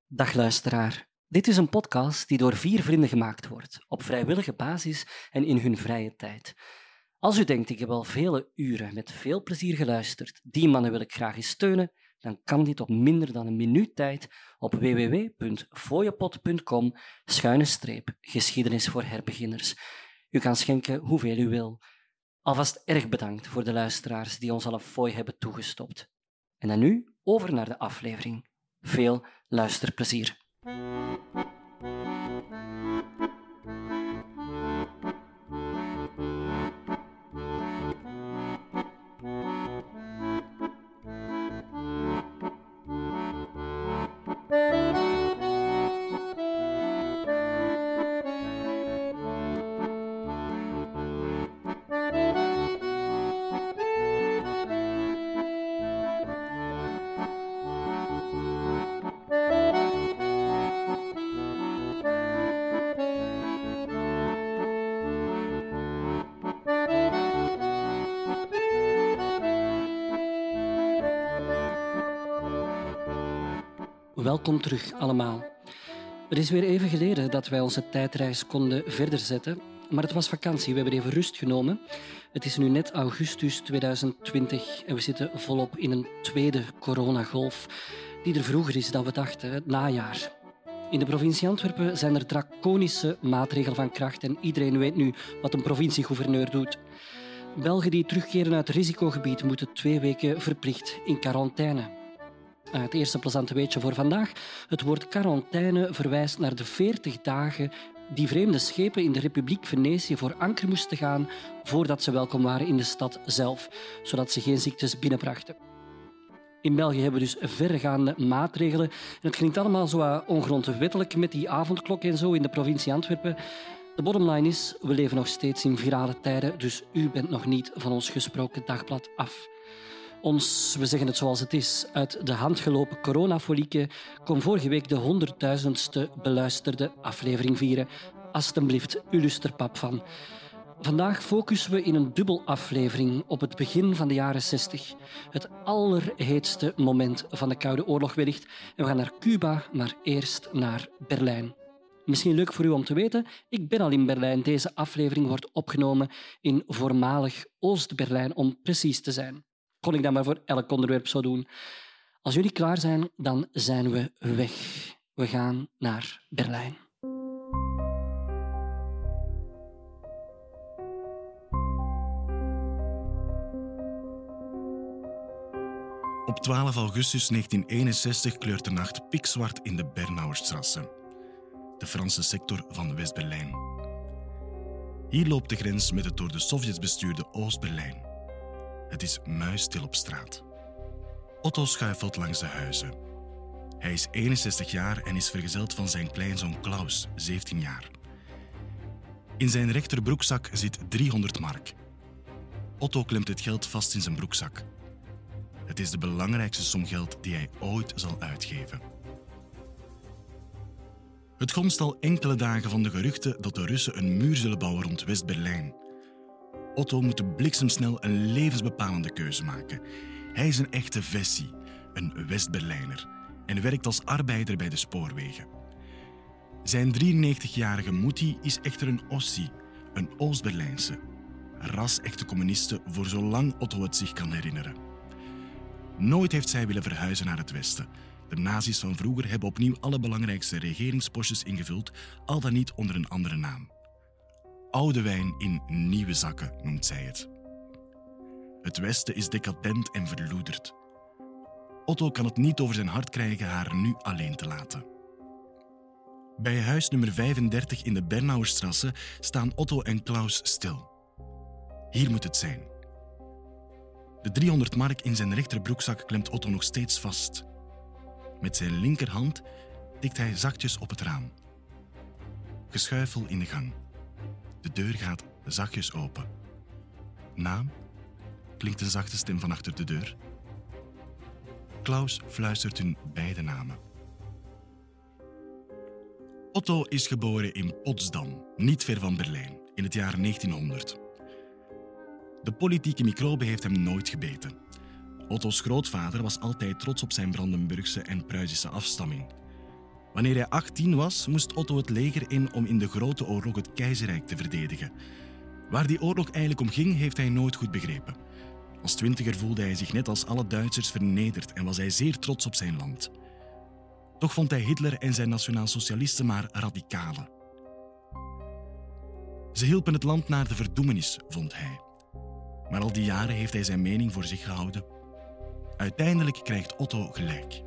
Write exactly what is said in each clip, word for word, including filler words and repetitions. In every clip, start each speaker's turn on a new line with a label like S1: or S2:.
S1: Dag luisteraar. Dit is een podcast die door vier vrienden gemaakt wordt, op vrijwillige basis en in hun vrije tijd. Als u denkt, ik heb al vele uren met veel plezier geluisterd, die mannen wil ik graag eens steunen, dan kan dit op minder dan een minuut tijd op w w w punt fooiepot punt com schuine streep geschiedenis voor herbeginners. U kan schenken hoeveel u wil. Alvast erg bedankt voor de luisteraars die ons al een fooi hebben toegestopt. En dan nu over naar de aflevering. Veel luisterplezier. Welkom terug allemaal. Het is weer even geleden dat wij onze tijdreis konden verder zetten, maar het was vakantie, we hebben even rust genomen. Het is nu net augustus tweeduizend twintig en we zitten volop in een tweede coronagolf die er vroeger is dan we dachten, het najaar. In de provincie Antwerpen zijn er draconische maatregelen van kracht en iedereen weet nu wat een provinciegouverneur doet. Belgen die terugkeren uit het risicogebied moeten twee weken verplicht in quarantaine. Het eerste plezante weetje voor vandaag. Het woord quarantaine verwijst naar de veertig dagen die vreemde schepen in de Republiek Venetië voor anker moesten gaan voordat ze welkom waren in de stad zelf, zodat ze geen ziektes binnenbrachten. In België hebben we dus verregaande maatregelen. En het klinkt allemaal zo ongrondwettelijk met die avondklok en zo in de provincie Antwerpen. De bottomline is, we leven nog steeds in virale tijden, dus u bent nog niet van ons gesproken dagblad af. Ons, we zeggen het zoals het is, uit de hand gelopen coronafolieke kon vorige week de honderdduizendste beluisterde aflevering vieren. Alsjeblieft, u lust er pap van. Vandaag focussen we in een dubbel aflevering op het begin van de jaren zestig. Het allerheetste moment van de Koude Oorlog wellicht. En we gaan naar Cuba, maar eerst naar Berlijn. Misschien leuk voor u om te weten, ik ben al in Berlijn. Deze aflevering wordt opgenomen in voormalig Oost-Berlijn, om precies te zijn. Kon ik dat maar voor elk onderwerp zo doen. Als jullie klaar zijn, dan zijn we weg. We gaan naar Berlijn.
S2: Op twaalf augustus negentien eenenzestig kleurt de nacht pikzwart in de Bernauerstrasse, de Franse sector van West-Berlijn. Hier loopt de grens met het door de Sovjets bestuurde Oost-Berlijn. Het is muisstil op straat. Otto schuifelt langs de huizen. Hij is eenenzestig jaar en is vergezeld van zijn kleinzoon Klaus, zeventien jaar. In zijn rechterbroekzak zit driehonderd mark. Otto klemt het geld vast in zijn broekzak. Het is de belangrijkste som geld die hij ooit zal uitgeven. Het gonst al enkele dagen van de geruchten dat de Russen een muur zullen bouwen rond West-Berlijn. Otto moet bliksemsnel een levensbepalende keuze maken. Hij is een echte Vessie, een West-Berlijner, en werkt als arbeider bij de spoorwegen. Zijn drieënnegentigjarige moeder is echter een Ossie, een Oost-Berlijnse. Ras-echte communiste voor zolang Otto het zich kan herinneren. Nooit heeft zij willen verhuizen naar het westen. De nazi's van vroeger hebben opnieuw alle belangrijkste regeringspostjes ingevuld, al dan niet onder een andere naam. Oude wijn in nieuwe zakken, noemt zij het. Het Westen is decadent en verloederd. Otto kan het niet over zijn hart krijgen haar nu alleen te laten. Bij huis nummer vijfendertig in de Bernauerstrasse staan Otto en Klaus stil. Hier moet het zijn. De driehonderd mark in zijn rechterbroekzak klemt Otto nog steeds vast. Met zijn linkerhand tikt hij zachtjes op het raam. Geschuifel in de gang. De deur gaat zachtjes open. Naam? Klinkt een zachte stem van achter de deur. Klaus fluistert hun beide namen. Otto is geboren in Potsdam, niet ver van Berlijn, in het jaar negentienhonderd. De politieke microbe heeft hem nooit gebeten. Otto's grootvader was altijd trots op zijn Brandenburgse en Pruisische afstamming. Wanneer hij achttien was, moest Otto het leger in om in de Grote Oorlog het keizerrijk te verdedigen. Waar die oorlog eigenlijk om ging, heeft hij nooit goed begrepen. Als twintiger voelde hij zich net als alle Duitsers vernederd en was hij zeer trots op zijn land. Toch vond hij Hitler en zijn nationaalsocialisten maar radicalen. Ze hielpen het land naar de verdoemenis, vond hij. Maar al die jaren heeft hij zijn mening voor zich gehouden. Uiteindelijk krijgt Otto gelijk.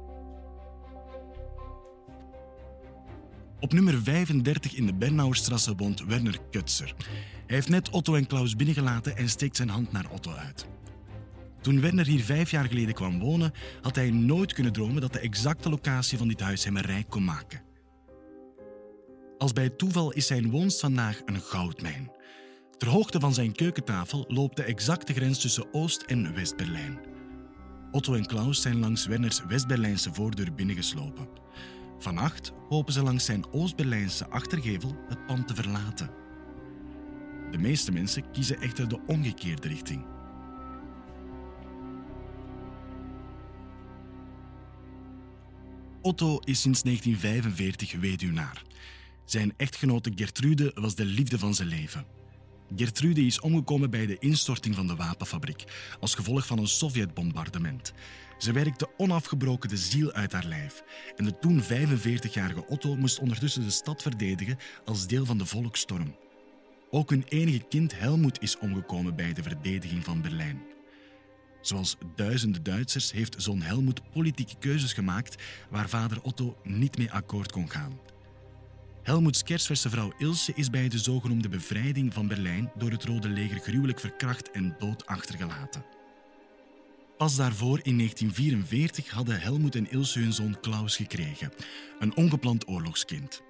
S2: Op nummer vijfendertig in de Bernauerstrasse woont Werner Kötzer. Hij heeft net Otto en Klaus binnengelaten en steekt zijn hand naar Otto uit. Toen Werner hier vijf jaar geleden kwam wonen, had hij nooit kunnen dromen dat de exacte locatie van dit huis hem rijk kon maken. Als bij toeval is zijn woonst vandaag een goudmijn. Ter hoogte van zijn keukentafel loopt de exacte grens tussen Oost- en West-Berlijn. Otto en Klaus zijn langs Werners West-Berlijnse voordeur binnengeslopen. Vannacht hopen ze langs zijn Oost-Berlijnse achtergevel het pand te verlaten. De meeste mensen kiezen echter de omgekeerde richting. Otto is sinds negentien vijfenveertig weduwnaar. Zijn echtgenote Gertrude was de liefde van zijn leven. Gertrude is omgekomen bij de instorting van de wapenfabriek, als gevolg van een Sovjetbombardement. Ze werkte onafgebroken de ziel uit haar lijf en de toen vijfenveertigjarige Otto moest ondertussen de stad verdedigen als deel van de volksstorm. Ook hun enige kind Helmut is omgekomen bij de verdediging van Berlijn. Zoals duizenden Duitsers heeft zoon Helmut politieke keuzes gemaakt waar vader Otto niet mee akkoord kon gaan. Helmuts kersverse vrouw Ilse is bij de zogenoemde bevrijding van Berlijn door het Rode Leger gruwelijk verkracht en dood achtergelaten. Pas daarvoor, in negentien vierenveertig, hadden Helmut en Ilse hun zoon Klaus gekregen, een ongepland oorlogskind.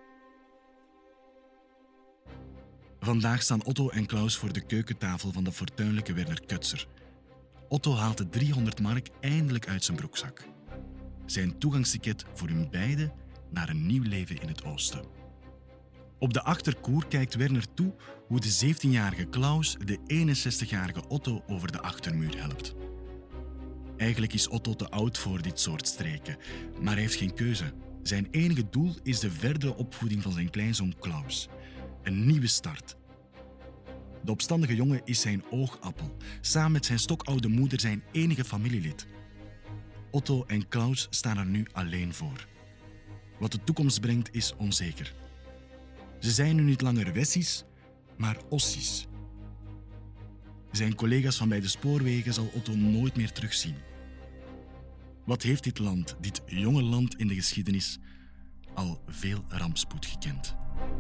S2: Vandaag staan Otto en Klaus voor de keukentafel van de fortuinlijke Werner Kötzer. Otto haalt de driehonderd mark eindelijk uit zijn broekzak. Zijn toegangsticket voor hun beiden naar een nieuw leven in het oosten. Op de achterkoer kijkt Werner toe hoe de zeventienjarige Klaus de eenenzestigjarige Otto over de achtermuur helpt. Eigenlijk is Otto te oud voor dit soort streken, maar hij heeft geen keuze. Zijn enige doel is de verdere opvoeding van zijn kleinzoon Klaus. Een nieuwe start. De opstandige jongen is zijn oogappel, samen met zijn stokoude moeder zijn enige familielid. Otto en Klaus staan er nu alleen voor. Wat de toekomst brengt is onzeker. Ze zijn nu niet langer Wessies, maar Ossies. Zijn collega's van bij de spoorwegen zal Otto nooit meer terugzien. Wat heeft dit land, dit jonge land in de geschiedenis, al veel rampspoed gekend.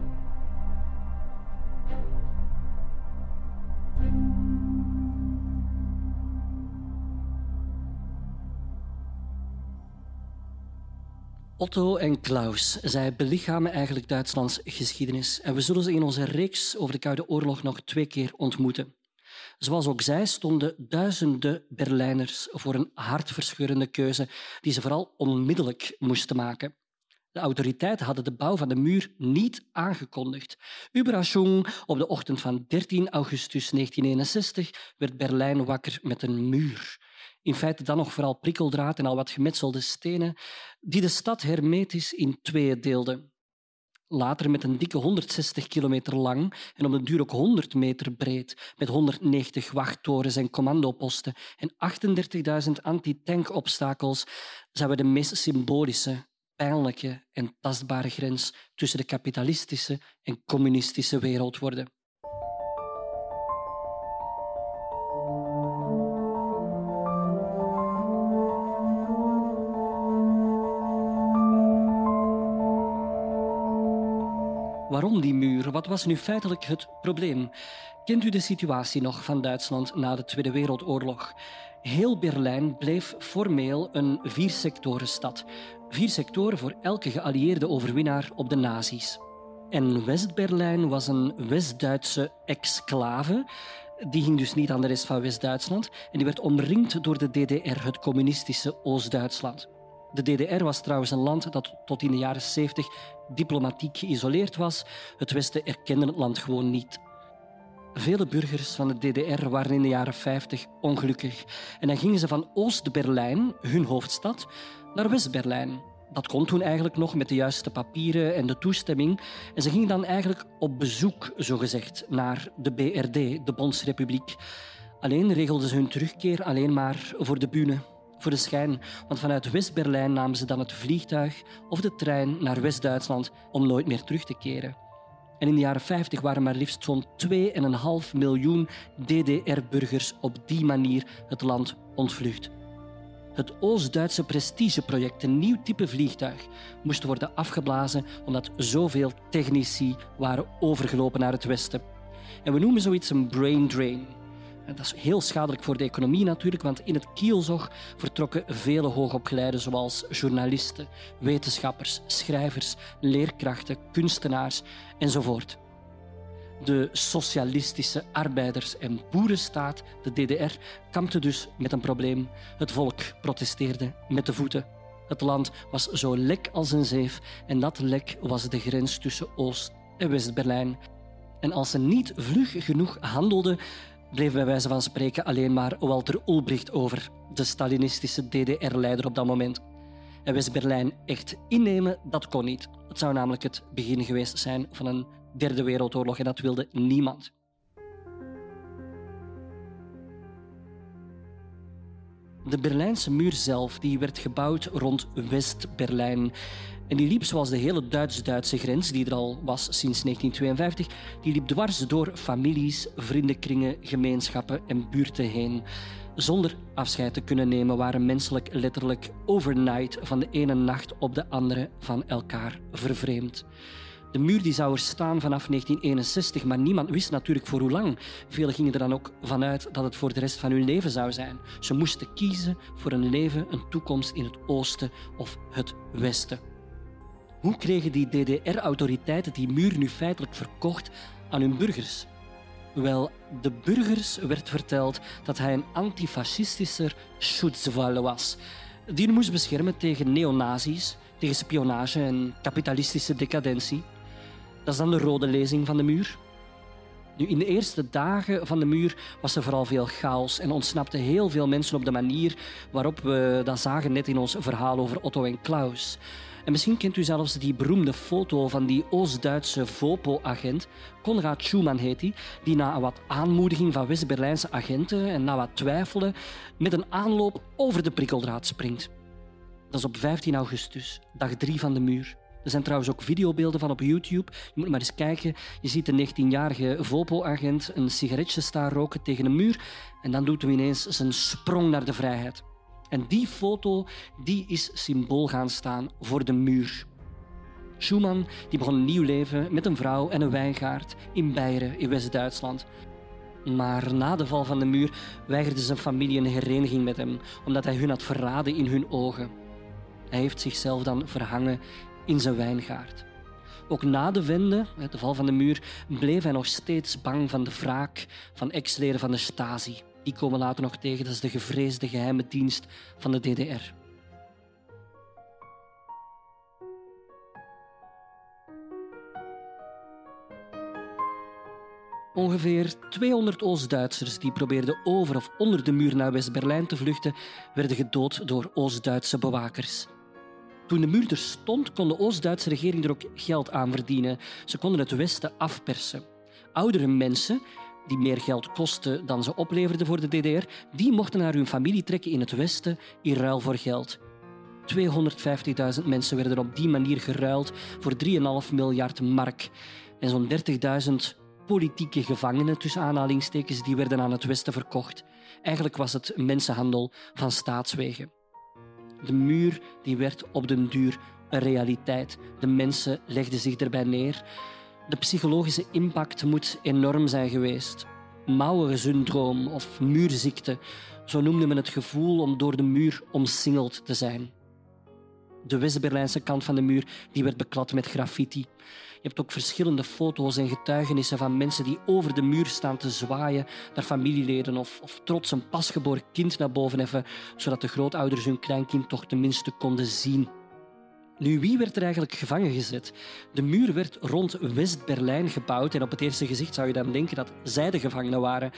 S1: Otto en Klaus, zij belichamen eigenlijk Duitslands geschiedenis en we zullen ze in onze reeks over de Koude Oorlog nog twee keer ontmoeten. Zoals ook zij stonden duizenden Berlijners voor een hartverscheurende keuze die ze vooral onmiddellijk moesten maken. De autoriteiten hadden de bouw van de muur niet aangekondigd. Überraschung, op de ochtend van dertien augustus negentien eenenzestig werd Berlijn wakker met een muur. In feite dan nog vooral prikkeldraad en al wat gemetselde stenen, die de stad hermetisch in tweeën deelden. Later met een dikke honderdzestig kilometer lang en op de duur ook honderd meter breed, met honderdnegentig wachttorens en commandoposten en achtendertigduizend anti-tankobstakels, zouden we de meest symbolische, pijnlijke en tastbare grens tussen de kapitalistische en communistische wereld worden. Waarom die muur? Wat was nu feitelijk het probleem? Kent u de situatie nog van Duitsland na de Tweede Wereldoorlog? Heel Berlijn bleef formeel een viersectorenstad. Vier sectoren voor elke geallieerde overwinnaar op de nazi's. En West-Berlijn was een West-Duitse exclave. Die ging dus niet aan de rest van West-Duitsland. En die werd omringd door de D D R, het communistische Oost-Duitsland. De D D R was trouwens een land dat tot in de jaren zeventig diplomatiek geïsoleerd was. Het Westen erkende het land gewoon niet. Vele burgers van de D D R waren in de jaren vijftig ongelukkig. En dan gingen ze van Oost-Berlijn, hun hoofdstad, naar West-Berlijn. Dat kon toen eigenlijk nog met de juiste papieren en de toestemming. En ze gingen dan eigenlijk op bezoek, zogezegd, naar de B R D, de Bondsrepubliek. Alleen regelden ze hun terugkeer alleen maar voor de bühne, voor de schijn. Want vanuit West-Berlijn namen ze dan het vliegtuig of de trein naar West-Duitsland om nooit meer terug te keren. En in de jaren vijftig waren maar liefst zo'n twee komma vijf miljoen D D R-burgers op die manier het land ontvlucht. Het Oost-Duitse prestigeproject, een nieuw type vliegtuig, moest worden afgeblazen omdat zoveel technici waren overgelopen naar het westen. En we noemen zoiets een brain drain. Dat is heel schadelijk voor de economie natuurlijk, want in het kielzog vertrokken vele hoogopgeleiden zoals journalisten, wetenschappers, schrijvers, leerkrachten, kunstenaars enzovoort. De socialistische arbeiders- en boerenstaat, de D D R, kampte dus met een probleem. Het volk protesteerde met de voeten. Het land was zo lek als een zeef en dat lek was de grens tussen Oost- en West-Berlijn. En als ze niet vlug genoeg handelden, bleef bij wijze van spreken alleen maar Walter Ulbricht over, de Stalinistische D D R-leider op dat moment. En West-Berlijn echt innemen, dat kon niet. Het zou namelijk het begin geweest zijn van een derde wereldoorlog en dat wilde niemand. De Berlijnse muur zelf die werd gebouwd rond West-Berlijn. En die liep zoals de hele Duits-Duitse grens, die er al was sinds negentien tweeënvijftig, die liep dwars door families, vriendenkringen, gemeenschappen en buurten heen. Zonder afscheid te kunnen nemen waren menselijk letterlijk overnight van de ene nacht op de andere van elkaar vervreemd. De muur die zou er staan vanaf negentien eenenzestig, maar niemand wist natuurlijk voor hoe lang. Velen gingen er dan ook vanuit dat het voor de rest van hun leven zou zijn. Ze moesten kiezen voor een leven, een toekomst in het oosten of het westen. Hoe kregen die D D R-autoriteiten die muur nu feitelijk verkocht aan hun burgers? Wel, de burgers werd verteld dat hij een antifascistischer Schutzwall was, die hem moest beschermen tegen neonazies, tegen spionage en kapitalistische decadentie. Dat is dan de rode lezing van de muur. Nu, in de eerste dagen van de muur was er vooral veel chaos en ontsnapten heel veel mensen op de manier waarop we dat zagen net in ons verhaal over Otto en Klaus. En misschien kent u zelfs die beroemde foto van die Oost-Duitse VoPo-agent, Konrad Schumann heet hij, die na wat aanmoediging van West-Berlijnse agenten en na wat twijfelen met een aanloop over de prikkeldraad springt. Dat is op vijftien augustus, dag drie van de muur. Er zijn trouwens ook videobeelden van op YouTube. Je moet maar eens kijken. Je ziet de negentienjarige VoPo-agent een sigaretje staan roken tegen een muur en dan doet hij ineens zijn sprong naar de vrijheid. En die foto die is symbool gaan staan voor de muur. Schumann die begon een nieuw leven met een vrouw en een wijngaard in Beieren in West-Duitsland. Maar na de val van de muur weigerde zijn familie een hereniging met hem, omdat hij hun had verraden in hun ogen. Hij heeft zichzelf dan verhangen in zijn wijngaard. Ook na de wende, de val van de muur, bleef hij nog steeds bang van de wraak van ex-leden van de Stasi. Die komen later nog tegen, dat is de gevreesde geheime dienst van de D D R. Ongeveer tweehonderd Oost-Duitsers die probeerden over of onder de muur naar West-Berlijn te vluchten, werden gedood door Oost-Duitse bewakers. Toen de muur er stond, kon de Oost-Duitse regering er ook geld aan verdienen. Ze konden het Westen afpersen. Oudere mensen, die meer geld kostten dan ze opleverden voor de D D R, die mochten naar hun familie trekken in het Westen in ruil voor geld. tweehonderdvijftigduizend mensen werden op die manier geruild voor drie komma vijf miljard mark. En zo'n dertigduizend politieke gevangenen, tussen aanhalingstekens, die werden aan het Westen verkocht. Eigenlijk was het mensenhandel van staatswege. De muur die werd op den duur een realiteit. De mensen legden zich erbij neer. De psychologische impact moet enorm zijn geweest. Mauer-syndroom of muurziekte, zo noemde men het gevoel om door de muur omsingeld te zijn. De West-Berlijnse kant van de muur die werd beklad met graffiti. Je hebt ook verschillende foto's en getuigenissen van mensen die over de muur staan te zwaaien naar familieleden of, of trots een pasgeboren kind naar boven heffen, zodat de grootouders hun kleinkind toch tenminste konden zien. Nu, wie werd er eigenlijk gevangen gezet? De muur werd rond West-Berlijn gebouwd en op het eerste gezicht zou je dan denken dat zij de gevangenen waren.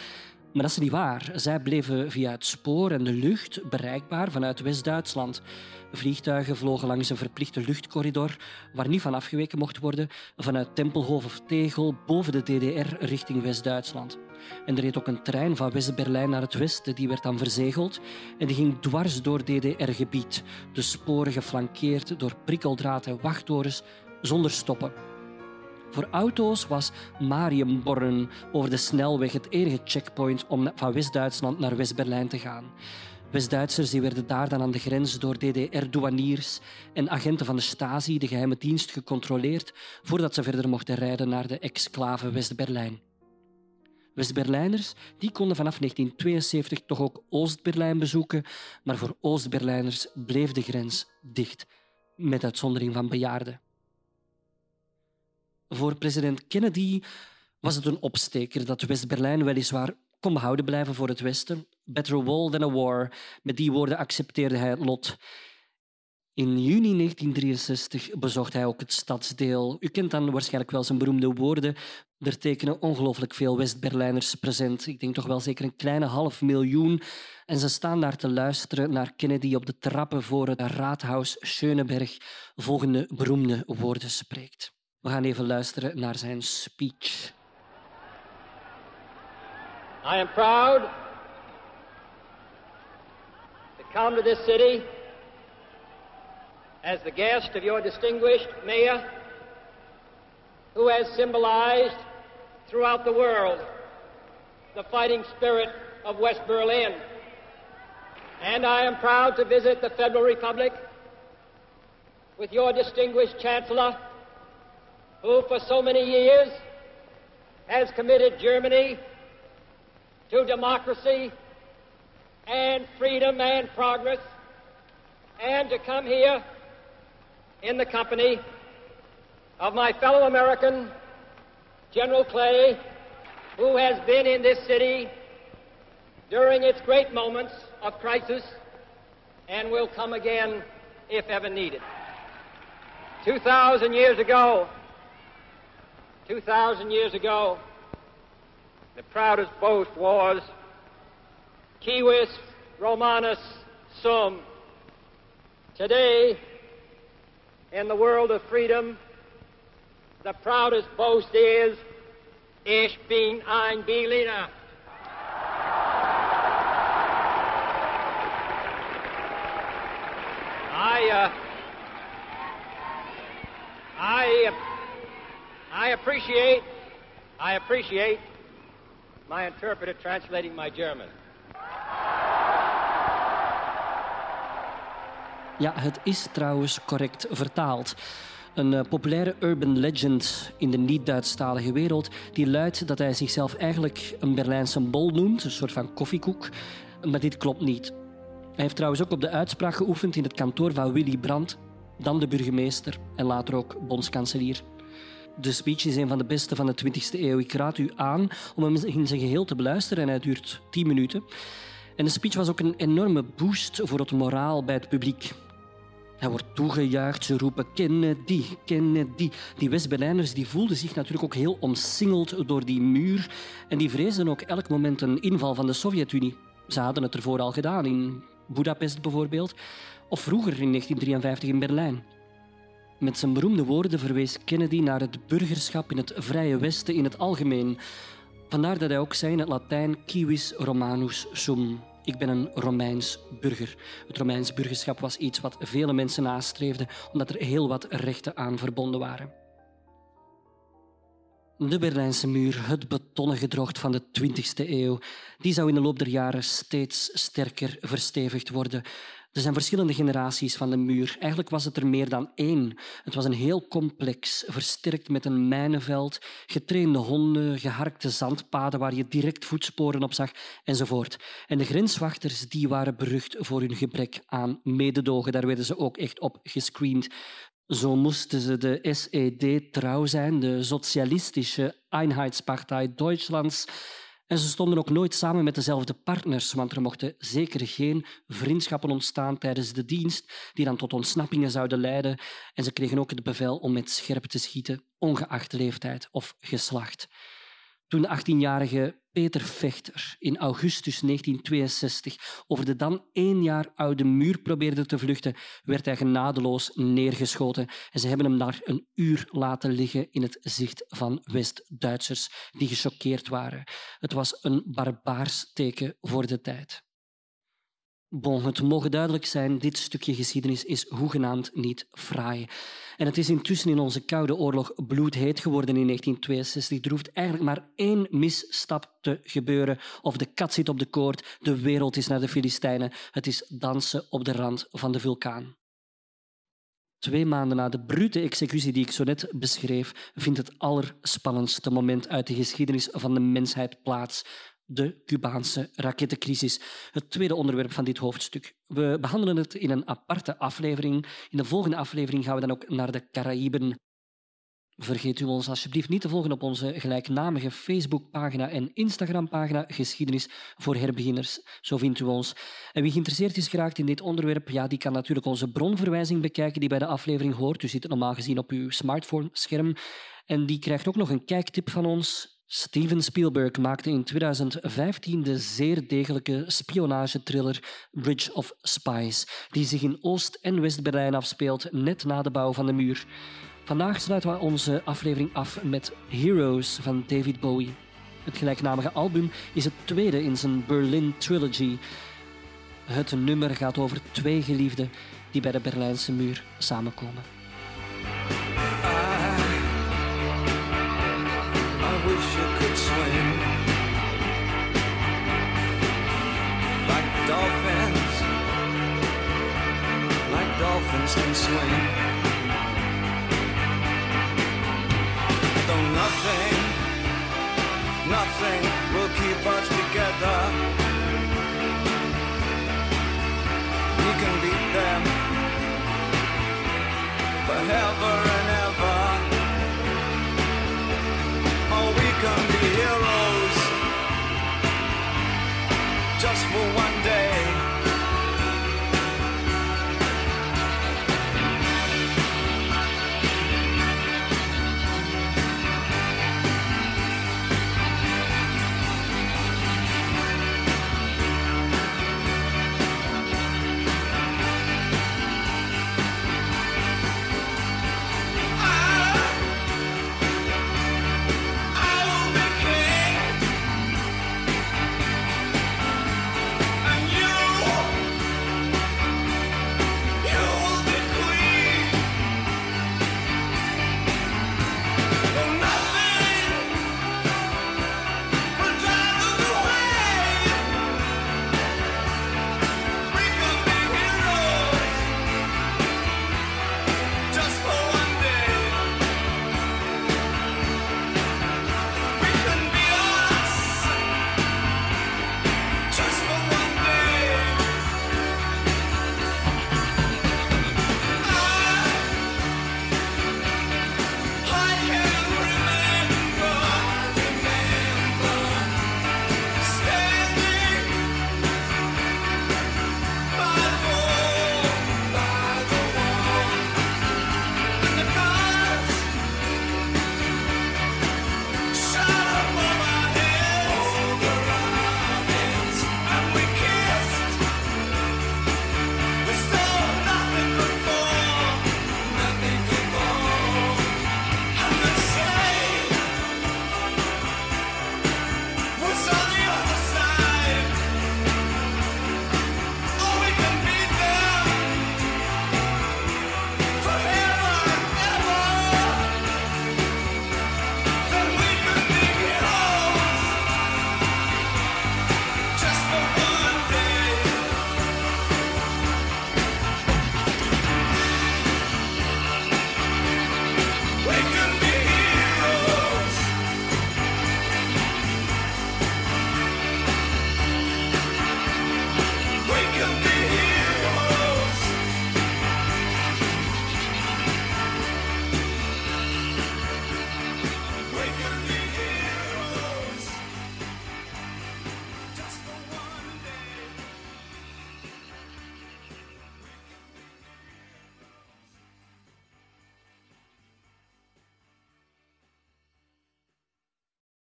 S1: Maar dat is niet waar. Zij bleven via het spoor en de lucht bereikbaar vanuit West-Duitsland. Vliegtuigen vlogen langs een verplichte luchtcorridor waar niet van afgeweken mocht worden, vanuit Tempelhof of Tegel boven de D D R richting West-Duitsland. En er reed ook een trein van West-Berlijn naar het westen, die werd dan verzegeld en die ging dwars door D D R-gebied, de sporen geflankeerd door prikkeldraad en wachttorens zonder stoppen. Voor auto's was Marienborn over de snelweg het enige checkpoint om van West-Duitsland naar West-Berlijn te gaan. West-Duitsers die werden daar dan aan de grens door D D R-douaniers en agenten van de Stasi, de geheime dienst, gecontroleerd voordat ze verder mochten rijden naar de exclave West-Berlijn. West-Berlijners die konden vanaf negentien tweeënzeventig toch ook Oost-Berlijn bezoeken, maar voor Oost-Berlijners bleef de grens dicht, met uitzondering van bejaarden. Voor president Kennedy was het een opsteker dat West-Berlijn weliswaar kon behouden blijven voor het Westen. Better a wall than a war. Met die woorden accepteerde hij het lot. In juni negentien drieënzestig bezocht hij ook het stadsdeel. U kent dan waarschijnlijk wel zijn beroemde woorden. Er tekenen ongelooflijk veel West-Berlijners present. Ik denk toch wel zeker een kleine half miljoen. En ze staan daar te luisteren naar Kennedy op de trappen voor het raadhuis Schöneberg volgende beroemde woorden spreekt. We gaan even luisteren naar zijn speech.
S3: I am proud to come to this city as the guest of your distinguished mayor, who has symbolized throughout the world the fighting spirit of West Berlin. And I am proud to visit the Federal Republic with your distinguished Chancellor, who for so many years has committed Germany to democracy and freedom and progress, and to come here in the company of my fellow American, General Clay, who has been in this city during its great moments of crisis and will come again if ever needed. Two thousand years ago, two thousand years ago, the proudest boast was Civis Romanus Sum. Today, in the world of freedom, the proudest boast is Ich bin ein Berliner. I, uh, I, uh, I appreciate, I appreciate my interpreter translating my German.
S1: Ja, het is trouwens correct vertaald. Een uh, populaire urban legend in de niet-Duitsstalige wereld die luidt dat hij zichzelf eigenlijk een Berlijnse bol noemt, een soort van koffiekoek. Maar dit klopt niet. Hij heeft trouwens ook op de uitspraak geoefend in het kantoor van Willy Brandt, dan de burgemeester en later ook bondskanselier. De speech is een van de beste van de twintigste eeuw. Ik raad u aan om hem in zijn geheel te beluisteren en hij duurt tien minuten. En de speech was ook een enorme boost voor het moraal bij het publiek. Hij wordt toegejuicht, ze roepen Kennedy, Kennedy. Die West-Berlijners die voelden zich natuurlijk ook heel omsingeld door die muur en die vreesden ook elk moment een inval van de Sovjet-Unie. Ze hadden het ervoor al gedaan, in Budapest bijvoorbeeld, of vroeger in negentien drieënvijftig in Berlijn. Met zijn beroemde woorden verwees Kennedy naar het burgerschap in het Vrije Westen in het algemeen. Vandaar dat hij ook zei in het Latijn Civis Romanus Sum. Ik ben een Romeins burger. Het Romeins burgerschap was iets wat vele mensen nastreefden, omdat er heel wat rechten aan verbonden waren. De Berlijnse muur, het betonnen gedrocht van de twintigste eeuw, die zou in de loop der jaren steeds sterker verstevigd worden. Er zijn verschillende generaties van de muur. Eigenlijk was het er meer dan één. Het was een heel complex, versterkt met een mijnenveld, getrainde honden, geharkte zandpaden waar je direct voetsporen op zag, enzovoort. En de grenswachters die waren berucht voor hun gebrek aan mededogen. Daar werden ze ook echt op gescreend. Zo moesten ze de S E D trouw zijn, de Socialistische Einheitspartei Deutschlands. En ze stonden ook nooit samen met dezelfde partners, want er mochten zeker geen vriendschappen ontstaan tijdens de dienst die dan tot ontsnappingen zouden leiden. En ze kregen ook het bevel om met scherp te schieten, ongeacht leeftijd of geslacht. Toen de achttienjarige Peter Vechter in augustus negentien tweeënzestig over de dan één jaar oude muur probeerde te vluchten, werd hij genadeloos neergeschoten. En ze hebben hem daar een uur laten liggen in het zicht van West-Duitsers die gechoqueerd waren. Het was een barbaars teken voor de tijd. Bon, het mogen duidelijk zijn, dit stukje geschiedenis is hoegenaamd niet fraai. En het is intussen in onze Koude Oorlog bloedheet geworden in negentien tweeënzestig. Er hoeft eigenlijk maar één misstap te gebeuren of de kat zit op de koord, de wereld is naar de Filistijnen. Het is dansen op de rand van de vulkaan. Twee maanden na de brute executie die ik zo net beschreef, vindt het allerspannendste moment uit de geschiedenis van de mensheid plaats. De Cubaanse rakettencrisis, het tweede onderwerp van dit hoofdstuk. We behandelen het in een aparte aflevering. In de volgende aflevering gaan we dan ook naar de Caraïben. Vergeet u ons alsjeblieft niet te volgen op onze gelijknamige Facebookpagina en Instagrampagina Geschiedenis voor herbeginners. Zo vindt u ons. En wie geïnteresseerd is geraakt in dit onderwerp, ja, die kan natuurlijk onze bronverwijzing bekijken die bij de aflevering hoort. U ziet het normaal gezien op uw smartphone-scherm. En die krijgt ook nog een kijktip van ons. Steven Spielberg maakte in tweeduizend vijftien de zeer degelijke spionagetriller Bridge of Spies, die zich in Oost- en West-Berlijn afspeelt net na de bouw van de muur. Vandaag sluiten we onze aflevering af met Heroes van David Bowie. Het gelijknamige album is het tweede in zijn Berlin Trilogy. Het nummer gaat over twee geliefden die bij de Berlijnse muur samenkomen.
S4: I wish you could swim like dolphins, like dolphins can swim. Though nothing, nothing will keep us together. We can beat them forever.